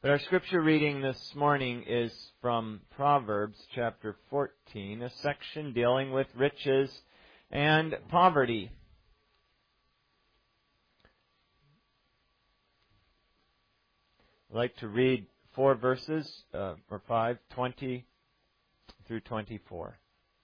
But our scripture reading this morning is from Proverbs chapter 14, a section dealing with riches and poverty. I'd like to read 4 verses, or 5, 20 through 24.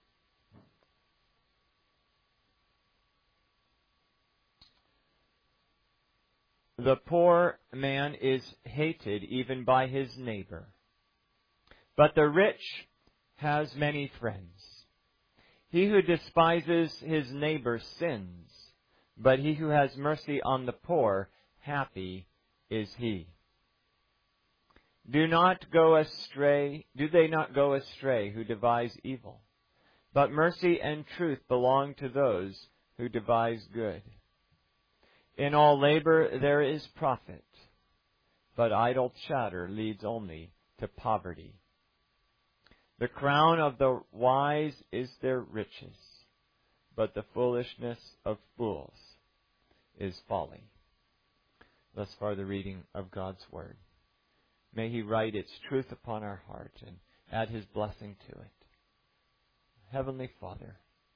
The poor man is hated even by his neighbor, but the rich has many friends. He who despises his neighbor sins, but he who has mercy on the poor, happy is he. Do they not go astray who devise evil? But mercy and truth belong to those who devise good. In all labor there is profit, but idle chatter leads only to poverty. The crown of the wise is their riches, but the foolishness of fools is folly. Thus far the reading of God's Word. May He write its truth upon our heart and add His blessing to it. Heavenly Father,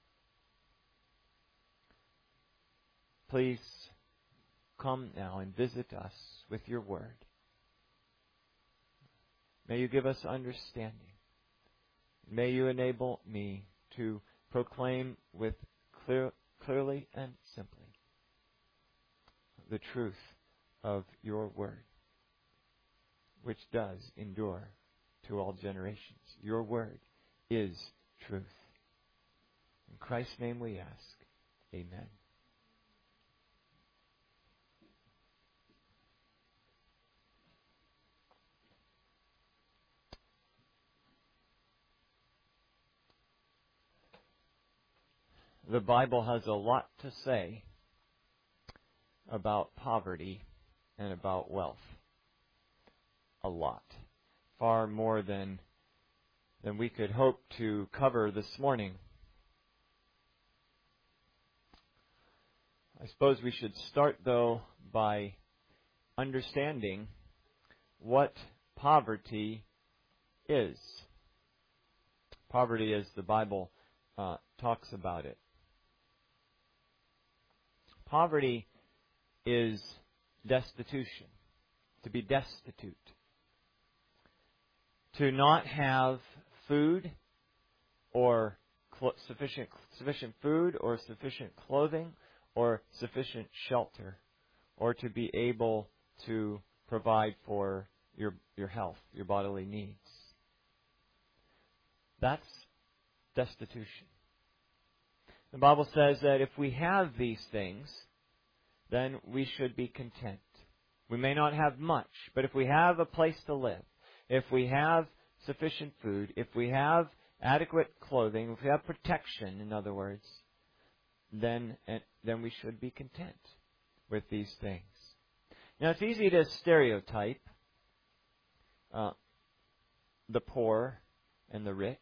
please come now and visit us with your Word. May you give us understanding. May you enable me to proclaim clearly and simply the truth of your Word, which does endure to all generations. Your Word is truth. In Christ's name we ask. Amen. The Bible has a lot to say about poverty and about wealth. A lot. Far more than we could hope to cover this morning. I suppose we should start, though, by understanding what poverty is. Poverty as the Bible talks about it. Poverty is destitution, to be destitute, to not have food or sufficient food or sufficient clothing or sufficient shelter, or to be able to provide for your health, your bodily needs. That's destitution. The Bible says that if we have these things, then we should be content. We may not have much, but if we have a place to live, if we have sufficient food, if we have adequate clothing, if we have protection, in other words, then we should be content with these things. Now, it's easy to stereotype the poor and the rich.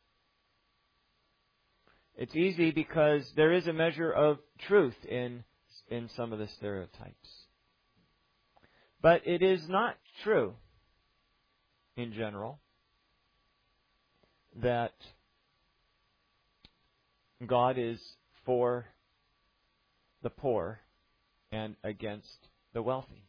It's easy because there is a measure of truth in some of the stereotypes. But it is not true, in general, that God is for the poor and against the wealthy.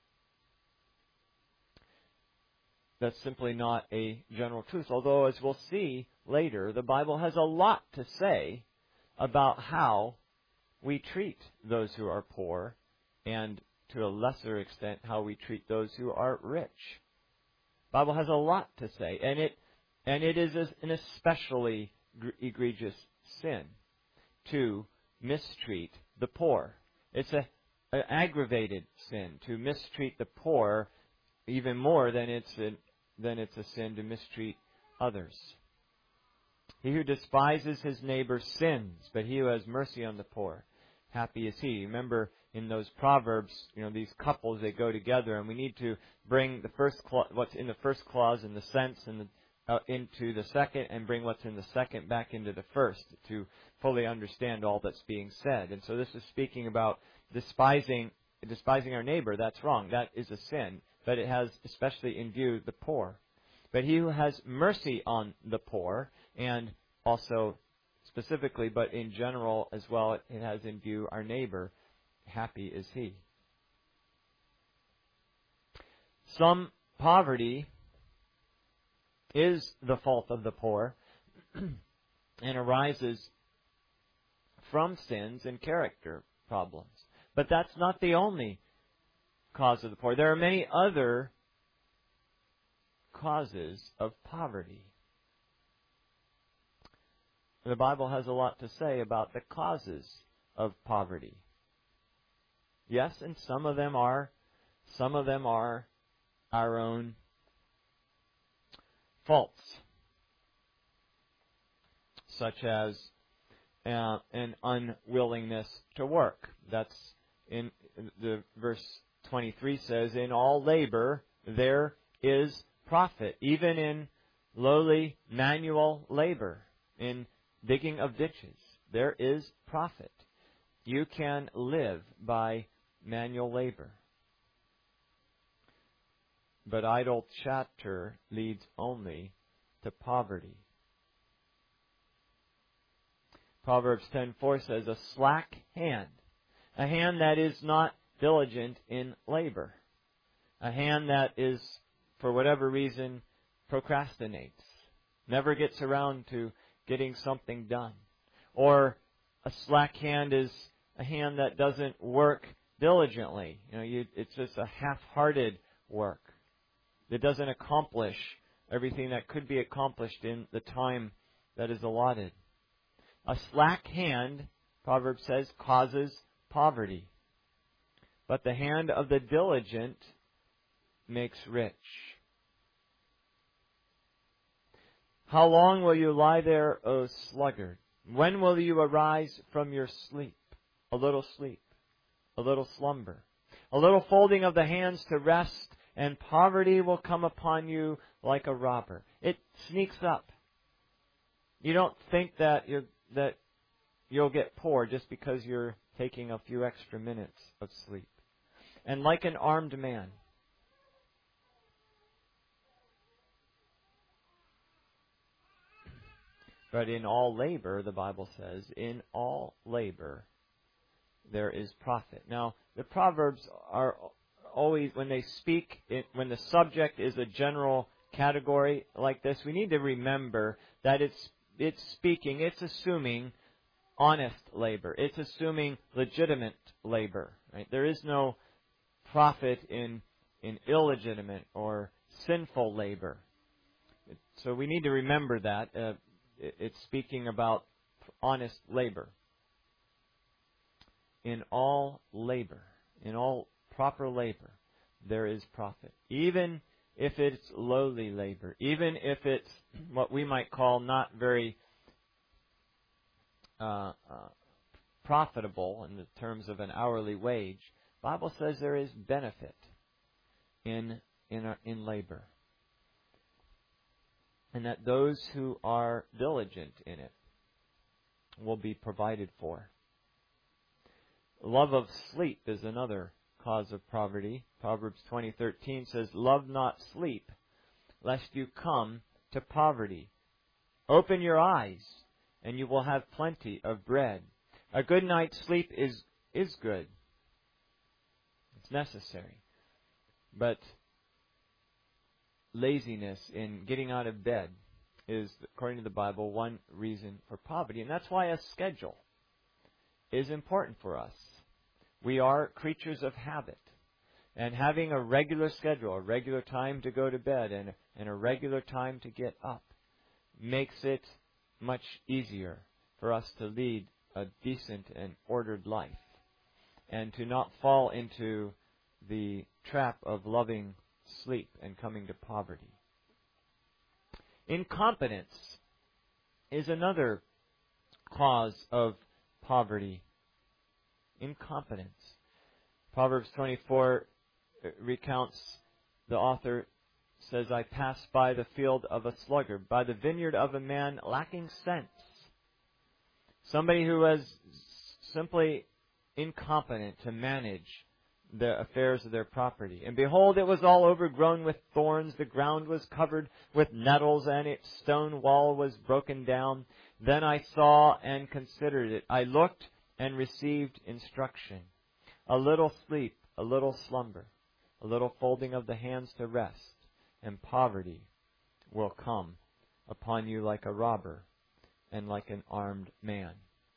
That's simply not a general truth. Although, as we'll see later, the Bible has a lot to say about how we treat those who are poor, and to a lesser extent, how we treat those who are rich. The Bible has a lot to say, and it is an especially egregious sin to mistreat the poor. It's an aggravated sin to mistreat the poor, even more than it's a sin to mistreat others. He who despises his neighbor sins, but he who has mercy on the poor, happy is he. Remember, in those Proverbs, these couples, they go together, and we need to bring the first what's in the first clause in the sense and into the second, and bring what's in the second back into the first to fully understand all that's being said. And so this is speaking about despising our neighbor. That's wrong. That is a sin. but it has especially in view the poor. But he who has mercy on the poor, and also specifically, but in general as well, it has in view our neighbor, happy is he. Some poverty is the fault of the poor and arises from sins and character problems. But that's not the only cause of the poor. There are many other causes of poverty. The Bible has a lot to say about the causes of poverty. Yes, and some of them are our own faults, such as an unwillingness to work. That's in the verse 23 says, "In all labor there is profit," even in lowly manual labor, in digging of ditches, there is profit. You can live by manual labor. But idle chatter leads only to poverty. Proverbs 10:4 says, "A slack hand, a hand that is not diligent in labor, a hand that is, for whatever reason, procrastinates, never gets around to getting something done." Or a slack hand is a hand that doesn't work diligently. It's just a half-hearted work. It doesn't accomplish everything that could be accomplished in the time that is allotted. A slack hand, Proverbs says, causes poverty. But the hand of the diligent makes rich. How long will you lie there, O sluggard? When will you arise from your sleep, a little slumber, a little folding of the hands to rest, and poverty will come upon you like a robber. It sneaks up. You don't think that you'll get poor just because you're taking a few extra minutes of sleep. And like an armed man. But in all labor, the Bible says, in all labor there is profit. Now, the Proverbs are always, when they speak, when the subject is a general category like this, we need to remember that it's assuming honest labor. It's assuming legitimate labor. Right? There is no profit in illegitimate or sinful labor. So we need to remember that. It's speaking about honest labor. In all labor, in all proper labor, there is profit. Even if it's lowly labor, even if it's what we might call not very profitable in the terms of an hourly wage, the Bible says there is benefit in labor. And that those who are diligent in it will be provided for. Love of sleep is another cause of poverty. Proverbs 20:13 says, "Love not sleep, lest you come to poverty. Open your eyes, and you will have plenty of bread." A good night's sleep is good. It's necessary. But laziness in getting out of bed is, according to the Bible, one reason for poverty. And that's why a schedule is important for us. We are creatures of habit. And having a regular schedule, a regular time to go to bed, and a regular time to get up, makes it much easier for us to lead a decent and ordered life, and to not fall into the trap of loving sleep and coming to poverty. Incompetence is another cause of poverty. Incompetence. Proverbs 24 recounts, the author says, "I passed by the field of a sluggard, by the vineyard of a man lacking sense." Somebody who was simply incompetent to manage the affairs of their property. And behold, it was all overgrown with thorns. The ground was covered with nettles, and its stone wall was broken down. Then I saw and considered it. I looked and received instruction. A little sleep, a little slumber, a little folding of the hands to rest, and poverty will come upon you like a robber and like an armed man.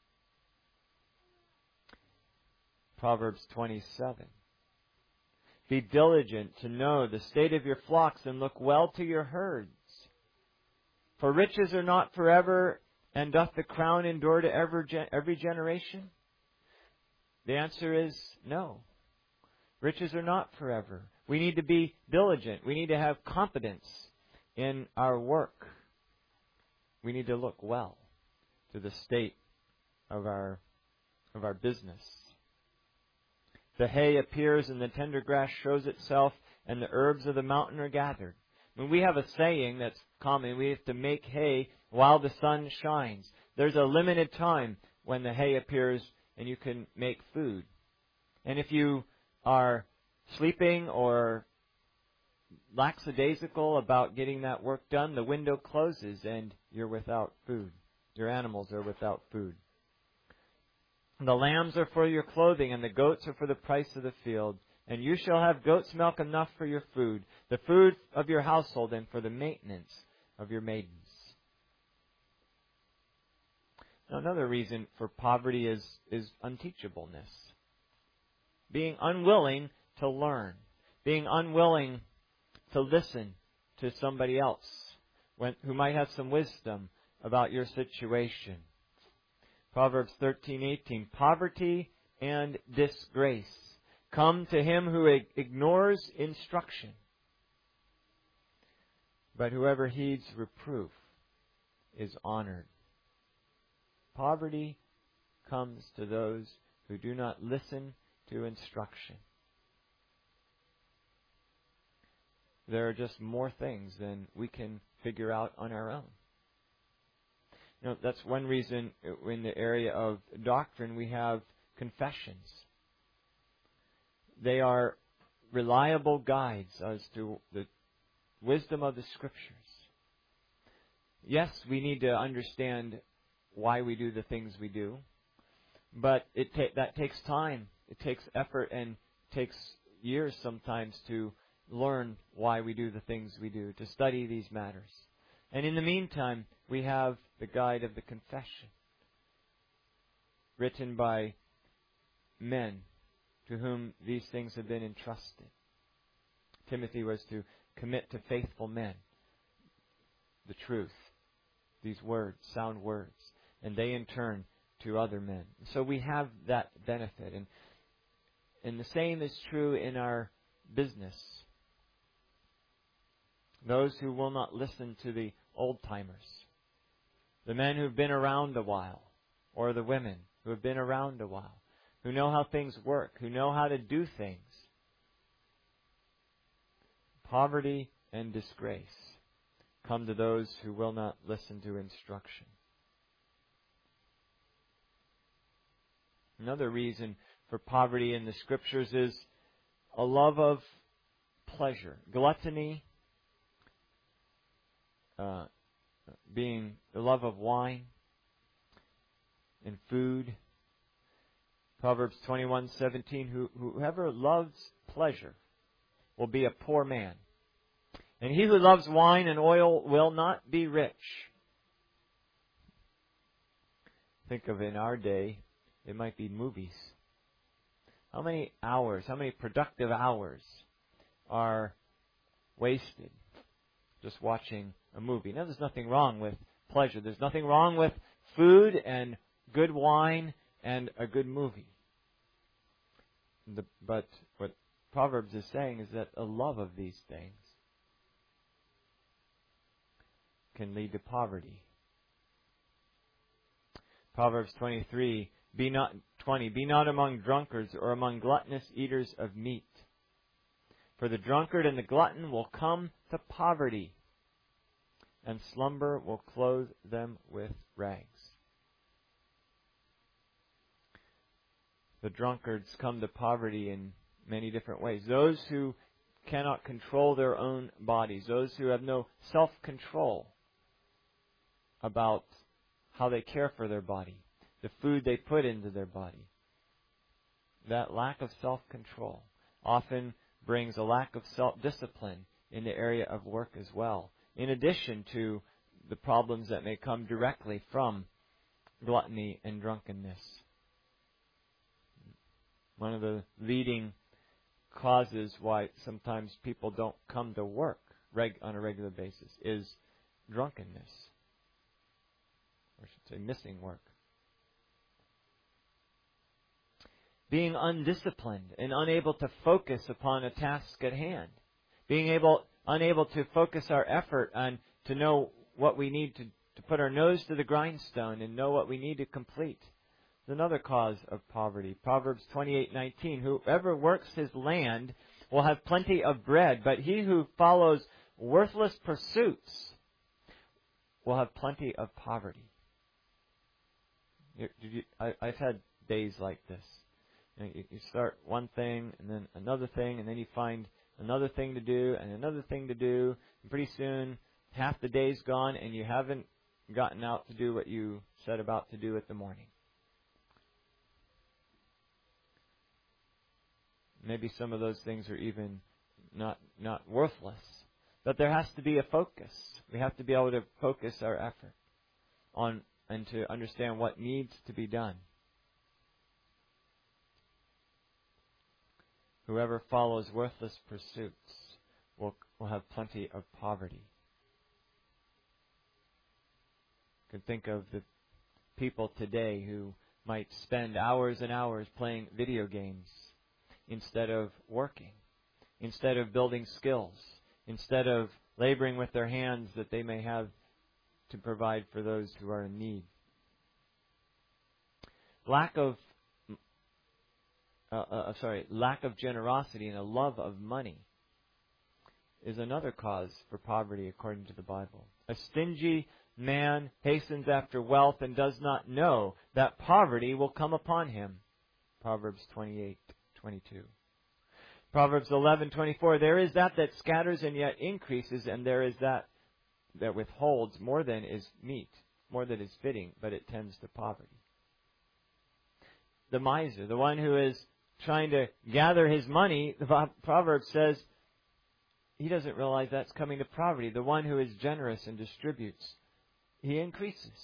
Proverbs 27. Be diligent to know the state of your flocks and look well to your herds. For riches are not forever, and doth the crown endure to every generation? The answer is no. Riches are not forever. We need to be diligent. We need to have competence in our work. We need to look well to the state of our business. The hay appears and the tender grass shows itself, and the herbs of the mountain are gathered. When we have a saying that's common, we have to make hay while the sun shines. There's a limited time when the hay appears and you can make food. And if you are sleeping or lackadaisical about getting that work done, the window closes and you're without food. Your animals are without food. The lambs are for your clothing, and the goats are for the price of the field. And you shall have goat's milk enough for your food, the food of your household, and for the maintenance of your maidens. Now, another reason for poverty is unteachableness. Being unwilling to learn. Being unwilling to listen to somebody else who might have some wisdom about your situation. Proverbs 13:18, poverty and disgrace come to him who ignores instruction. But whoever heeds reproof is honored. Poverty comes to those who do not listen to instruction. There are just more things than we can figure out on our own. You know, that's one reason in the area of doctrine we have confessions. They are reliable guides as to the wisdom of the Scriptures. Yes, we need to understand why we do the things we do, but that takes time. It takes effort and takes years sometimes to learn why we do the things we do, to study these matters. And in the meantime, we have the guide of the confession, written by men to whom these things have been entrusted. Timothy was to commit to faithful men the truth, these words, sound words, and they in turn to other men. So we have that benefit. And the same is true in our business. Those who will not listen to the old-timers, the men who've been around a while, or the women who have been around a while, who know how things work, who know how to do things. Poverty and disgrace come to those who will not listen to instruction. Another reason for poverty in the Scriptures is a love of pleasure. Gluttony, being the love of wine and food. Proverbs 21:17, whoever loves pleasure will be a poor man. And he who loves wine and oil will not be rich. Think of in our day, it might be movies. How many hours, how many productive hours are wasted just watching a movie? Now, there's nothing wrong with pleasure. There's nothing wrong with food and good wine and a good movie. But what Proverbs is saying is that a love of these things can lead to poverty. Proverbs 23, be not among drunkards or among gluttonous eaters of meat. For the drunkard and the glutton will come to poverty, and slumber will clothe them with rags. The drunkards come to poverty in many different ways. Those who cannot control their own bodies, those who have no self-control about how they care for their body, the food they put into their body. That lack of self-control often brings a lack of self-discipline in the area of work as well, in addition to the problems that may come directly from gluttony and drunkenness. One of the leading causes why sometimes people don't come to work on a regular basis is drunkenness. Or I should say missing work. Being undisciplined and unable to focus upon a task at hand. Being unable to focus our effort on to know what we need to put our nose to the grindstone and know what we need to complete. It's another cause of poverty. Proverbs 28:19, whoever works his land will have plenty of bread, but he who follows worthless pursuits will have plenty of poverty. I've had days like this. You start one thing and then another thing, and then you find another thing to do and another thing to do, and pretty soon half the day's gone and you haven't gotten out to do what you set about to do at the morning. Maybe some of those things are even not worthless. But there has to be a focus. We have to be able to focus our effort on and to understand what needs to be done. Whoever follows worthless pursuits will have plenty of poverty. You can think of the people today who might spend hours and hours playing video games instead of working, instead of building skills, instead of laboring with their hands that they may have to provide for those who are in need. Lack of generosity and a love of money is another cause for poverty according to the Bible. A stingy man hastens after wealth and does not know that poverty will come upon him. Proverbs 28:22. Proverbs 11:24. There is that scatters and yet increases, and there is that withholds more than is meet, more than is fitting, but it tends to poverty. The miser, the one who is trying to gather his money, the Proverbs says he doesn't realize that's coming to poverty. The one who is generous and distributes, he increases.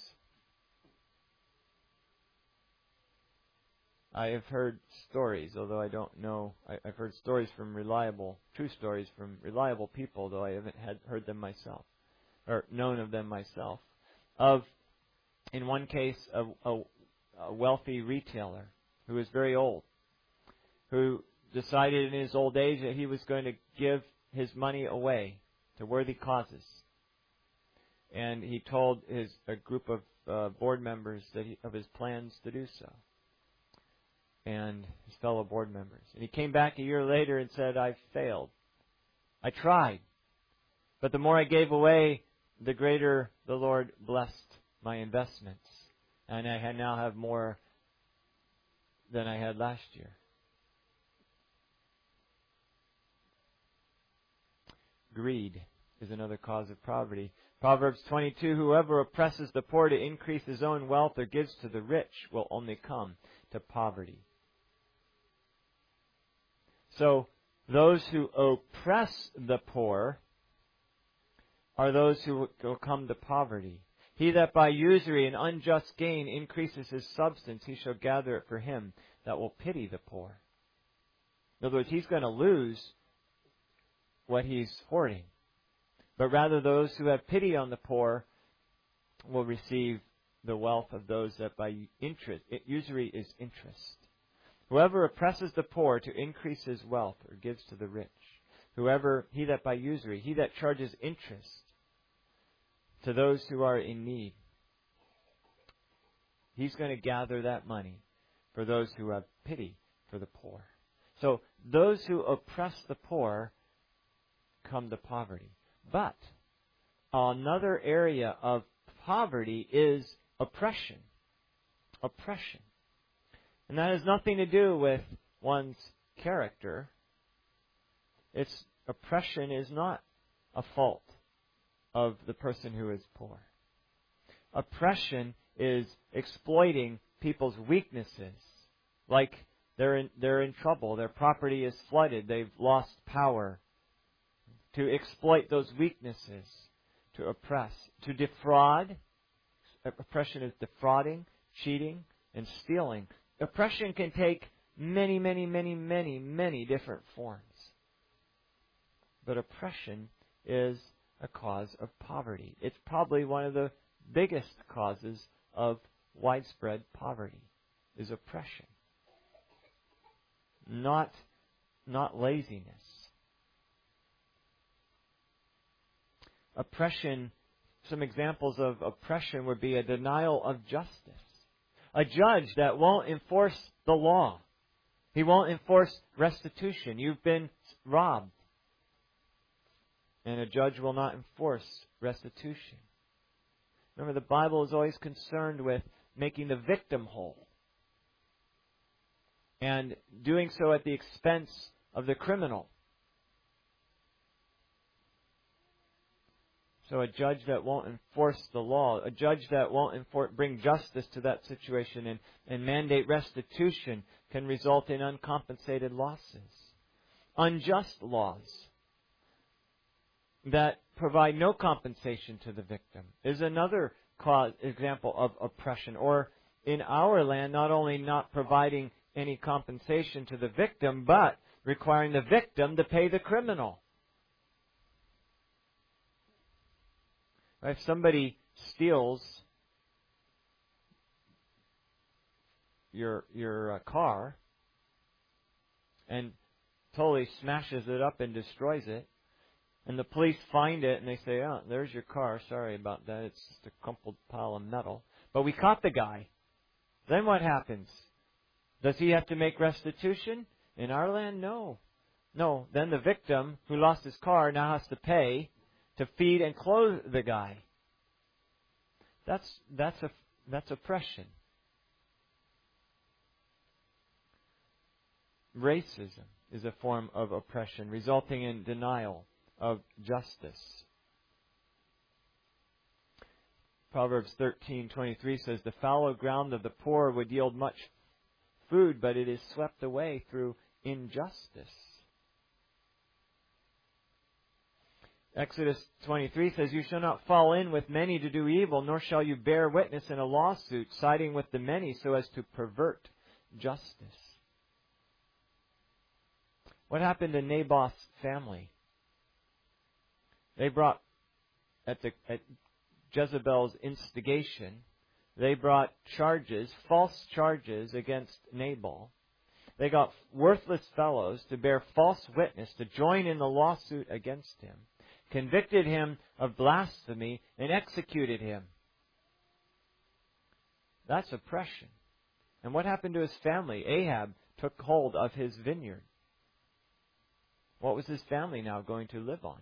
I have heard stories, although I don't know. I've heard stories from true stories from reliable people, though I haven't heard them myself, or known of them myself. In one case, a wealthy retailer who was very old, who decided in his old age that he was going to give his money away to worthy causes. And he told a group of board members of his plans to do so, and his fellow board members. And he came back a year later and said, "I failed. I tried. But the more I gave away, the greater the Lord blessed my investments. And I now have more than I had last year." Greed is another cause of poverty. Proverbs 22, whoever oppresses the poor to increase his own wealth or gives to the rich will only come to poverty. So, those who oppress the poor are those who will come to poverty. He that by usury and unjust gain increases his substance, he shall gather it for him that will pity the poor. In other words, he's going to lose what he's hoarding. But rather those who have pity on the poor will receive the wealth of those that by interest, usury is interest. Whoever oppresses the poor to increase his wealth or gives to the rich. He that by usury, he that charges interest to those who are in need, he's going to gather that money for those who have pity for the poor. So those who oppress the poor come to poverty. But another area of poverty is oppression. Oppression. And that has nothing to do with one's character, oppression is not a fault of the person who is poor. Oppression is exploiting people's weaknesses, like they're in trouble, their property is flooded, they've lost power. To exploit those weaknesses, to oppress, to defraud. Oppression is defrauding, cheating, and stealing. Oppression can take many, many, many, many, many different forms. But oppression is a cause of poverty. It's probably one of the biggest causes of widespread poverty, is oppression. Not laziness. Oppression, some examples of oppression would be a denial of justice. A judge that won't enforce the law. He won't enforce restitution. You've been robbed. And a judge will not enforce restitution. Remember, the Bible is always concerned with making the victim whole. And doing so at the expense of the criminal. So a judge that won't enforce the law, a judge that won't bring justice to that situation and mandate restitution can result in uncompensated losses. Unjust laws that provide no compensation to the victim is another example of oppression. Or in our land, not only not providing any compensation to the victim, but requiring the victim to pay the criminal. If somebody steals your car and totally smashes it up and destroys it, and the police find it and they say, "Oh, there's your car. Sorry about that. It's just a crumpled pile of metal. But we caught the guy." Then what happens? Does he have to make restitution? In our land, no. No. Then the victim who lost his car now has to pay to feed and clothe the guy. That's oppression. Racism is a form of oppression, resulting in denial of justice. Proverbs 13:23 says, "The fallow ground of the poor would yield much food, but it is swept away through injustice." Exodus 23 says, "You shall not fall in with many to do evil, nor shall you bear witness in a lawsuit, siding with the many so as to pervert justice." What happened to Naboth's family? They brought, at Jezebel's instigation, they brought false charges against Nabal. They got worthless fellows to bear false witness, to join in the lawsuit against him, convicted him of blasphemy, and executed him. That's oppression. And what happened to his family? Ahab took hold of his vineyard. What was his family now going to live on?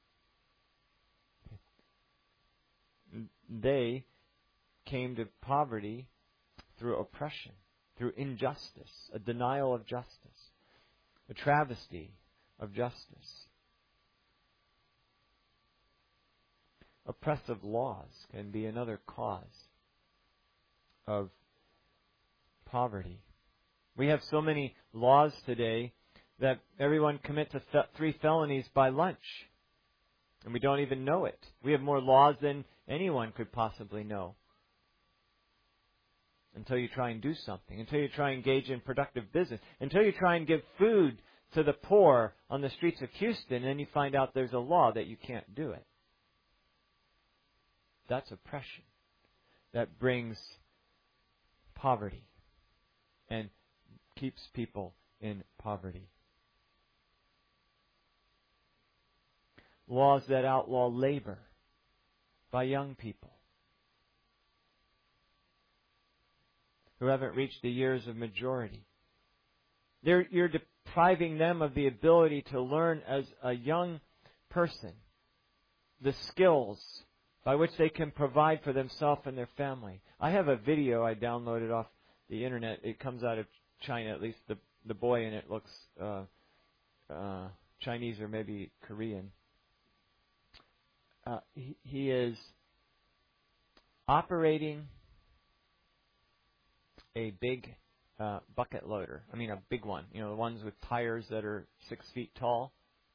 They came to poverty through oppression, through injustice, a denial of justice, a travesty of justice. Oppressive laws can be another cause of poverty. We have so many laws today that everyone commits 3 felonies by lunch, and we don't even know it. We have more laws than anyone could possibly know until you try and do something, until you try and engage in productive business, until you try and give food to the poor on the streets of Houston, and then you find out there's a law that you can't do it. That's oppression. That brings poverty and keeps people in poverty. Laws that outlaw labor by young people who haven't reached the years of majority. You're depriving them of the ability to learn as a young person the skills by which they can provide for themselves and their family. I have a video I downloaded off the internet. It comes out of China, at least the boy in it looks Chinese or maybe Korean. He is operating a big bucket loader. I mean, a big one. You know, the ones with tires that are 6 feet tall.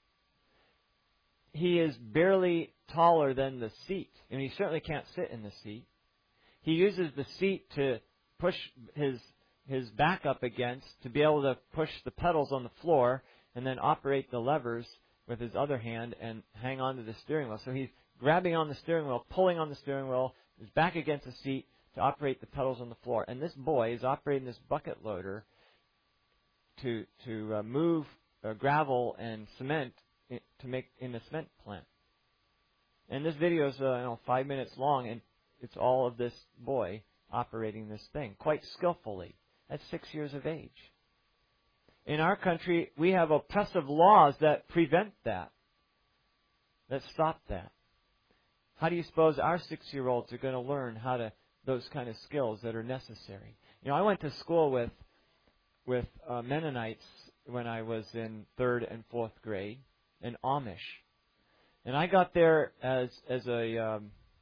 He is barely taller than the seat, and he certainly can't sit in the seat. He uses the seat to push his back up against to be able to push the pedals on the floor and then operate the levers with his other hand and hang on to the steering wheel. So he's grabbing on the steering wheel, pulling on the steering wheel, his back against the seat to operate the pedals on the floor. And this boy is operating this bucket loader to move gravel and cement to make in the cement plant. And this video is 5 minutes long, and it's all of this boy operating this thing quite skillfully at 6 years of age. In our country, we have oppressive laws that prevent that stop that. How do you suppose our 6-year-olds are going to learn those kind of skills that are necessary? You know, I went to school with Mennonites when I was in 3rd and 4th grade, in Amish, and I got there as a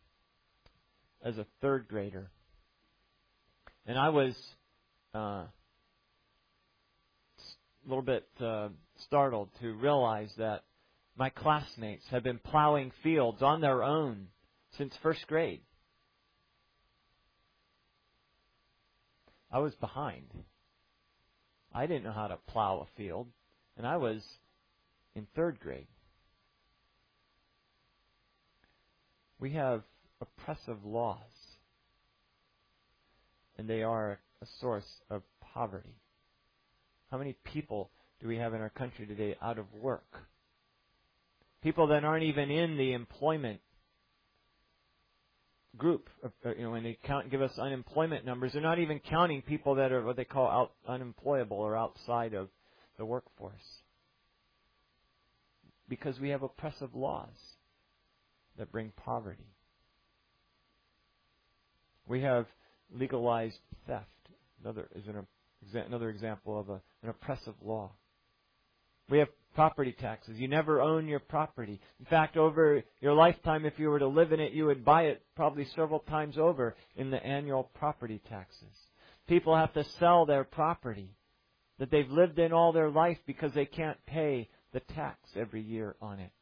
3rd grader, and I was a little bit startled to realize that my classmates had been plowing fields on their own since 1st grade. I was behind. I didn't know how to plow a field, and I was in 3rd grade. We have oppressive laws, and they are a source of poverty. How many people do we have in our country today out of work? People that aren't even in the employment group. When they give us unemployment numbers, they're not even counting people that are what they call unemployable or outside of the workforce. Because we have oppressive laws that bring poverty. We have legalized theft. Another example of an oppressive law. We have property taxes. You never own your property. In fact, over your lifetime, if you were to live in it, you would buy it probably several times over in the annual property taxes. People have to sell their property that they've lived in all their life because they can't pay the tax every year on it.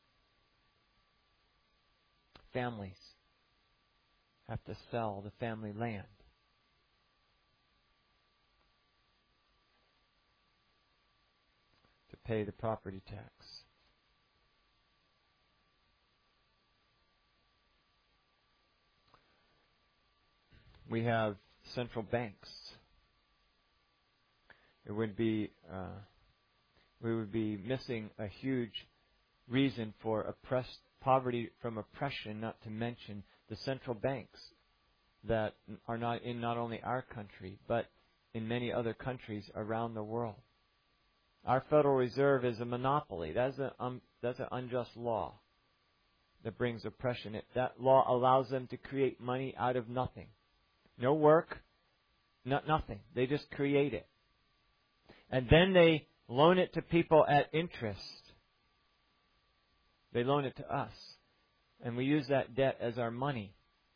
Families have to sell the family land. To pay the property tax. We have central banks. We would be missing a huge reason for poverty from oppression, not to mention the central banks that are not in not only our country, but in many other countries around the world. Our Federal Reserve is a monopoly. That's an unjust law that brings oppression. That law allows them to create money out of nothing. No work, nothing. They just create it. And then they loan it to people at interest. They loan it to us. And we use that debt as our money.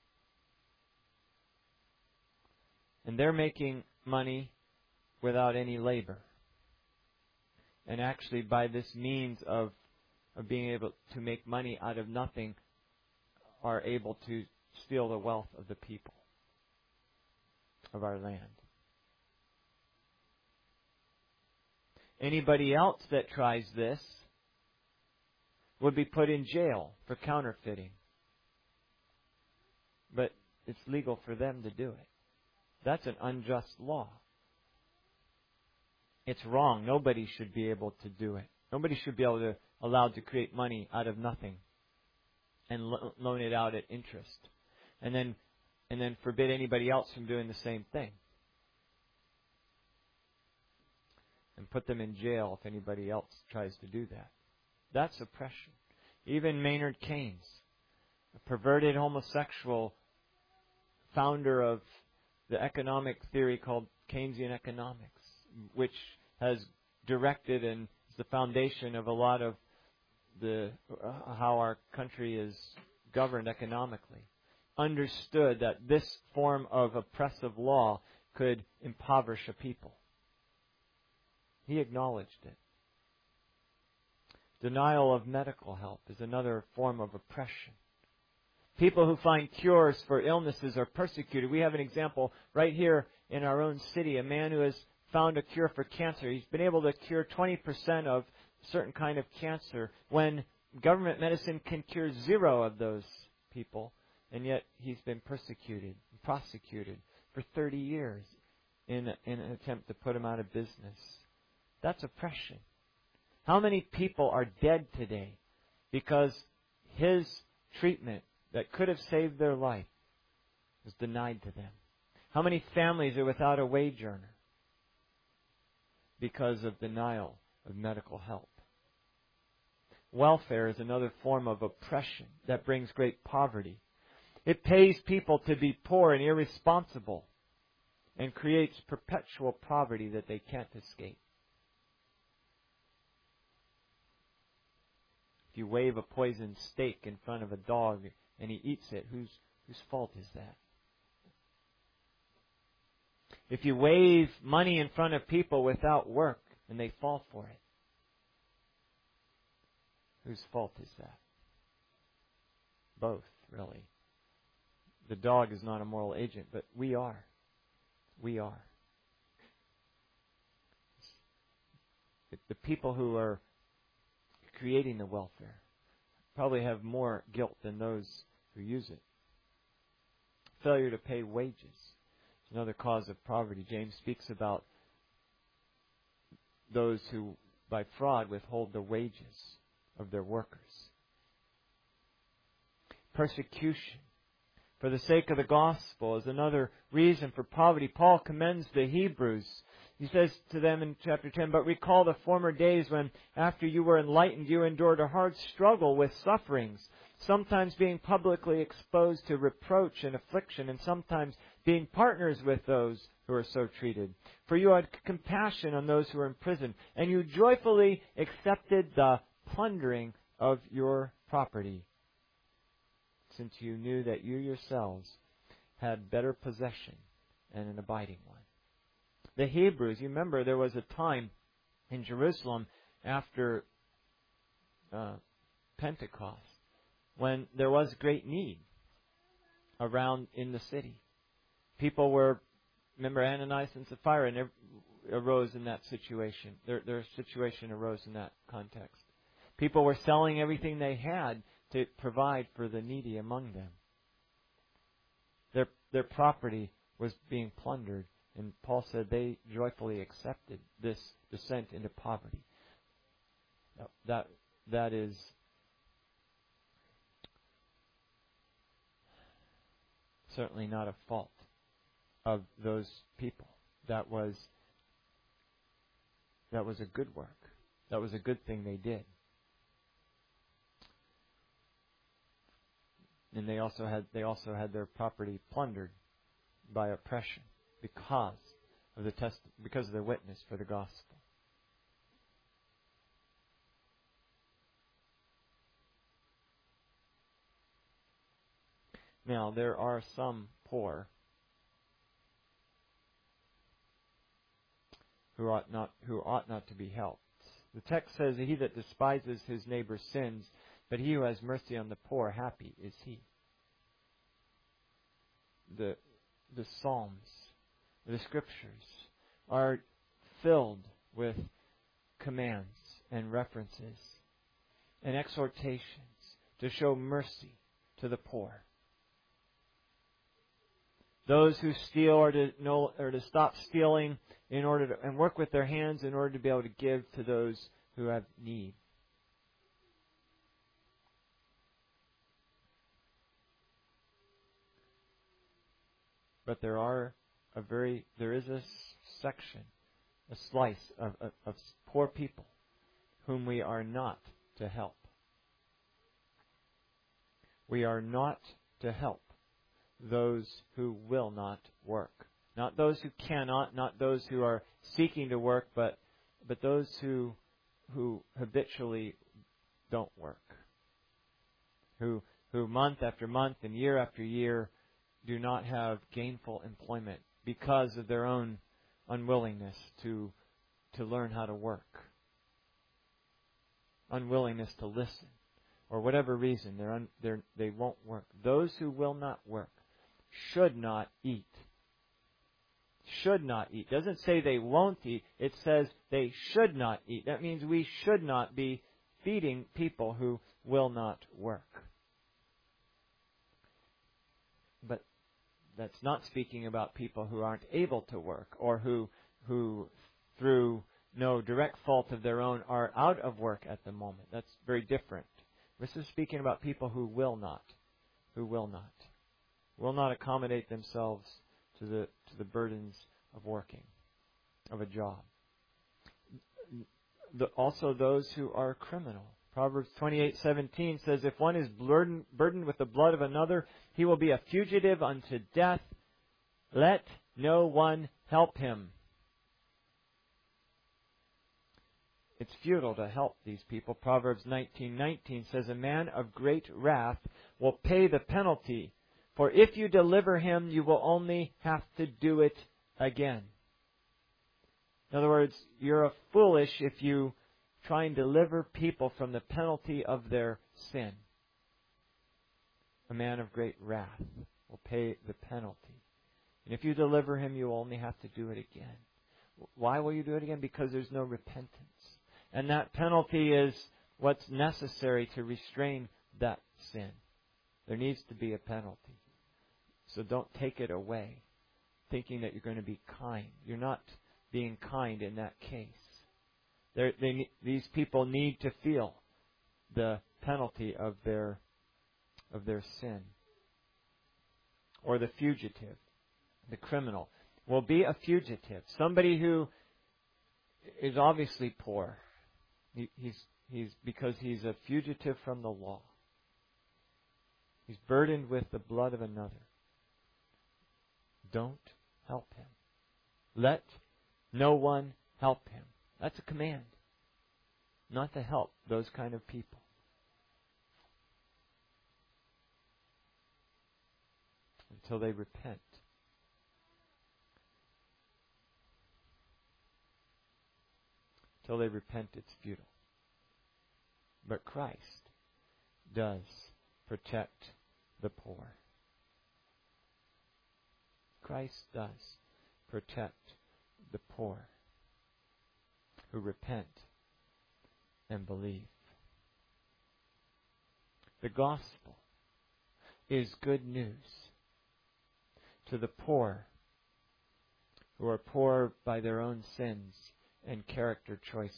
And they're making money without any labor. And actually, by this means of being able to make money out of nothing, are able to steal the wealth of the people of our land. Anybody else that tries this would be put in jail for counterfeiting. But it's legal for them to do it. That's an unjust law. It's wrong. Nobody should be able to do it. Nobody should be allowed to create money out of nothing and loan it out at interest, and then forbid anybody else from doing the same thing, and put them in jail if anybody else tries to do that. That's oppression. Even Maynard Keynes, a perverted homosexual founder of the economic theory called Keynesian economics, which has directed and is the foundation of a lot of how our country is governed economically, understood that this form of oppressive law could impoverish a people. He acknowledged it. Denial of medical help is another form of oppression. People who find cures for illnesses are persecuted. We have an example right here in our own city, a man who has found a cure for cancer. He's been able to cure 20% of certain kind of cancer when government medicine can cure 0 of those people, and yet he's been persecuted and prosecuted for 30 years in an attempt to put him out of business. That's oppression. How many people are dead today because his treatment that could have saved their life was denied to them? How many families are without a wage earner because of denial of medical help? Welfare is another form of oppression that brings great poverty. It pays people to be poor and irresponsible and creates perpetual poverty that they can't escape. If you wave a poisoned steak in front of a dog and he eats it, whose fault is that? If you wave money in front of people without work and they fall for it, whose fault is that? Both, really. The dog is not a moral agent, but we are. We are. The people who are creating the welfare probably have more guilt than those who use it. Failure to pay wages is another cause of poverty. James speaks about those who, by fraud, withhold the wages of their workers. Persecution for the sake of the gospel is another reason for poverty. Paul commends the Hebrews. He says to them in chapter 10, "But recall the former days when, after you were enlightened, you endured a hard struggle with sufferings, sometimes being publicly exposed to reproach and affliction, and sometimes being partners with those who are so treated. For you had compassion on those who were in prison, and you joyfully accepted the plundering of your property, since you knew that you yourselves had better possession and an abiding one." The Hebrews, you remember there was a time in Jerusalem after Pentecost when there was great need around in the city. People were, remember Ananias and Sapphira, and it arose in that situation. Their situation arose in that context. People were selling everything they had to provide for the needy among them. Their property was being plundered. And Paul said they joyfully accepted this descent into poverty. That is certainly not a fault of those people. That was a good work. That was a good thing they did. And they also had their property plundered by oppression, because of their witness for the gospel. Now, there are some poor who ought not to be helped. The text says, "He that despises his neighbor's sins, but he who has mercy on the poor, happy is he." The Psalms, the Scriptures, are filled with commands and references and exhortations to show mercy to the poor. Those who steal are to stop stealing and work with their hands in order to be able to give to those who have need. But there is a section, a slice of poor people whom we are not to help. We are not to help those who will not work. Not those who cannot, not those who are seeking to work, but but those who habitually don't work, who month after month and year after year do not have gainful employment because of their own unwillingness to learn how to work, unwillingness to listen, or whatever reason they won't work. Those who will not work should not eat. Should not eat. Doesn't say they won't eat. It says they should not eat. That means we should not be feeding people who will not work. But that's not speaking about people who aren't able to work, or who through no direct fault of their own are out of work at the moment. That's very different. This is speaking about people who will not accommodate themselves to the burdens of working, of a job. Also those who are criminal. Proverbs 28:17 says, if one is burdened with the blood of another, he will be a fugitive unto death. Let no one help him. It's futile to help these people. Proverbs 19:19 says, a man of great wrath will pay the penalty. For if you deliver him, you will only have to do it again. In other words, you're foolish if you try and deliver people from the penalty of their sin. A man of great wrath will pay the penalty. And if you deliver him, you only have to do it again. Why will you do it again? Because there's no repentance. And that penalty is what's necessary to restrain that sin. There needs to be a penalty. So don't take it away, thinking that you're going to be kind. You're not being kind in that case. These people need to feel the penalty of their sin. Or the fugitive, the criminal, will be a fugitive. Somebody who is obviously poor. He's because he's a fugitive from the law. He's burdened with the blood of another. Don't help him. Let no one help him. That's a command. Not to help those kind of people. Until they repent. Until they repent, it's futile. But Christ does protect the poor. Christ does protect the poor who repent and believe. The gospel is good news to the poor who are poor by their own sins and character choices.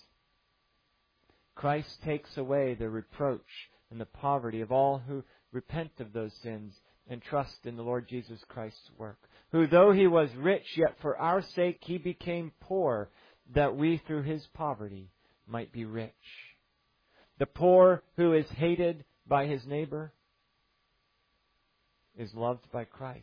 Christ takes away the reproach and the poverty of all who repent of those sins and trust in the Lord Jesus Christ's work. Who, though he was rich, yet for our sake he became poor, that we through his poverty might be rich. The poor who is hated by his neighbor is loved by Christ.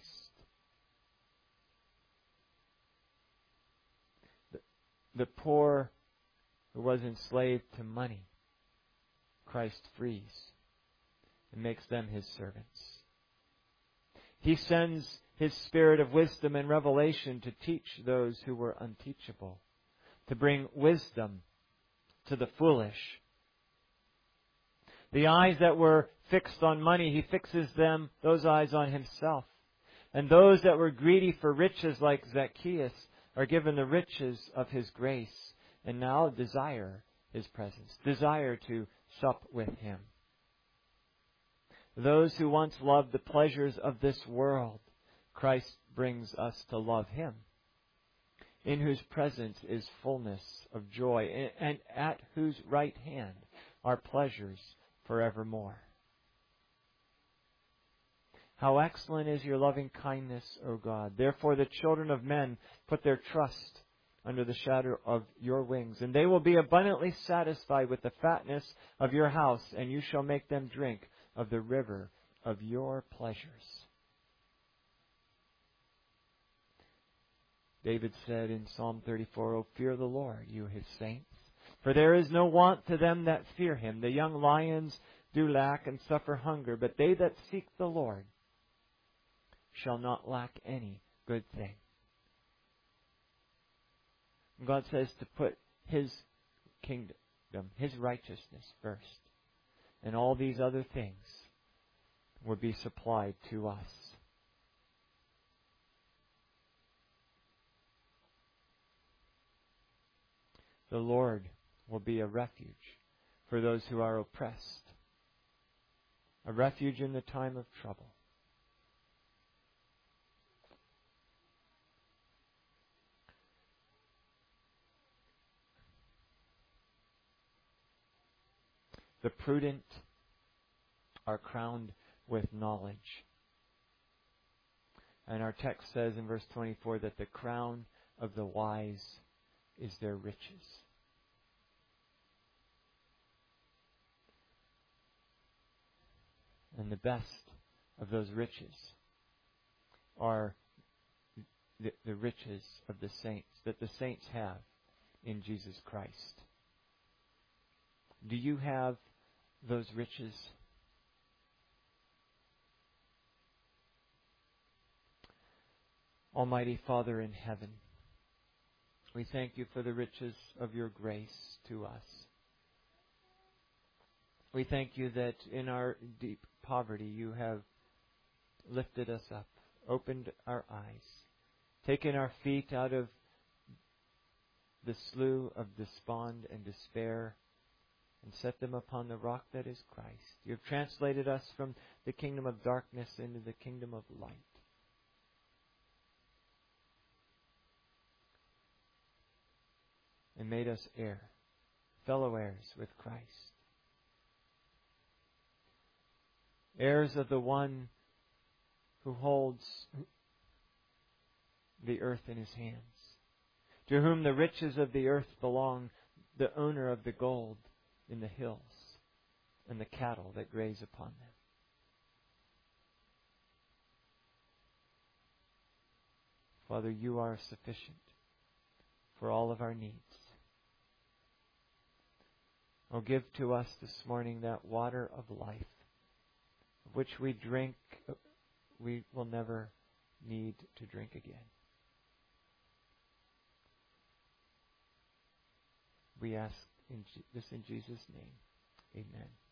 The poor who was enslaved to money, Christ frees and makes them his servants. He sends his spirit of wisdom and revelation to teach those who were unteachable, to bring wisdom to the foolish. The eyes that were fixed on money, he fixes those eyes on himself. And those that were greedy for riches like Zacchaeus are given the riches of his grace and now desire his presence, desire to sup with him. Those who once loved the pleasures of this world, Christ brings us to love him, in whose presence is fullness of joy, and at whose right hand are pleasures forevermore. How excellent is your loving kindness, O God. Therefore the children of men put their trust under the shadow of your wings, and they will be abundantly satisfied with the fatness of your house, and you shall make them drink of the river of your pleasures. David said in Psalm 34, "O fear the Lord, you his saints, for there is no want to them that fear him. The young lions do lack and suffer hunger, but they that seek the Lord shall not lack any good thing." God says to put His kingdom, His righteousness first, and all these other things will be supplied to us. The Lord will be a refuge for those who are oppressed, a refuge in the time of trouble. The prudent are crowned with knowledge. And our text says in verse 24 that the crown of the wise is their riches. And the best of those riches are the riches of the saints, that the saints have in Jesus Christ. Do you have those riches? Almighty Father in heaven, we thank you for the riches of your grace to us. We thank you that in our deep poverty you have lifted us up, opened our eyes, taken our feet out of the slough of despond and despair, and set them upon the rock that is Christ. You have translated us from the kingdom of darkness into the kingdom of light. And made us fellow heirs with Christ. Heirs of the one who holds the earth in his hands, to whom the riches of the earth belong, the owner of the gold in the hills and the cattle that graze upon them. Father, you are sufficient for all of our needs. Oh, give to us this morning that water of life, of which we drink, we will never need to drink again. We ask this in Jesus' name. Amen.